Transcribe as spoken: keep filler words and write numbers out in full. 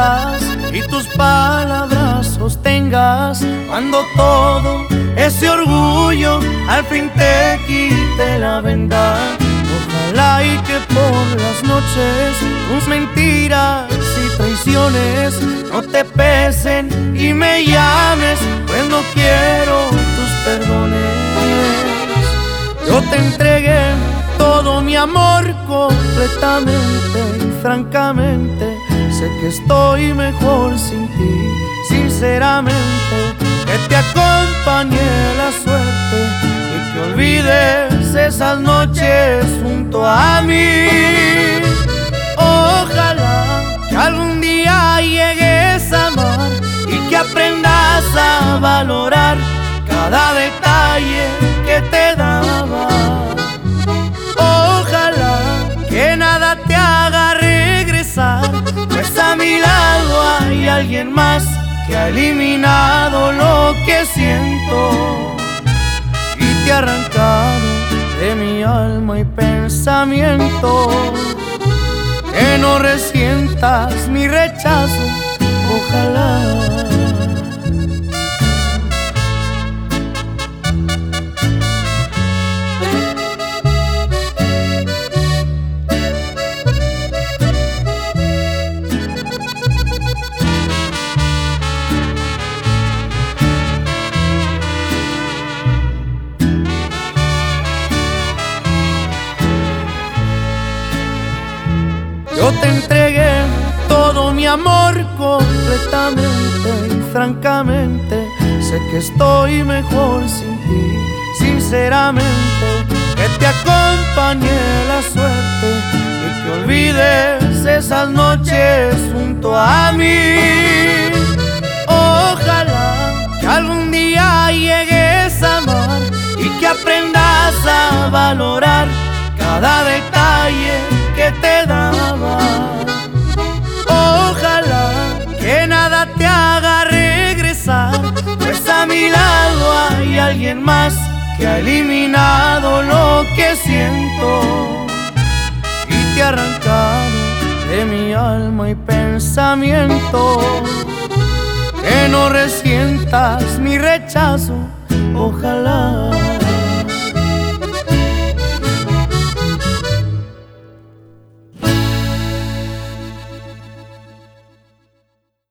tengas y tus palabras sostengas, cuando todo ese orgullo al fin te quite la venda. Ojalá y que por las noches tus mentiras y traiciones no te pesen y me llames, pues no quiero tus perdones. Yo te entregué todo mi amor completamente y francamente sé que estoy mejor sin ti. Sinceramente que te acompañe la suerte y que olvides esas noches junto a mí. Ojalá que algún día llegues a amar y que aprendas a valorar cada detalle que te daba. Ojalá que nada te haga regresar, pues a mi lado hay alguien más que ha eliminado lo que siento y te ha arrancado de mi alma y pensamiento. Que no resientas mi rechazo, ojalá. Yo te entregué todo mi amor completamente y francamente sé que estoy mejor sin ti. Sinceramente que te acompañe la suerte y que olvides esas noches junto a mí. Ojalá que algún día llegues a amar y que aprendas a valorar cada detalle que te daba. Ojalá que nada te haga regresar, pues a mi lado hay alguien más que ha eliminado lo que siento y te ha arrancado de mi alma y pensamiento. Que no resientas mi rechazo, ojalá.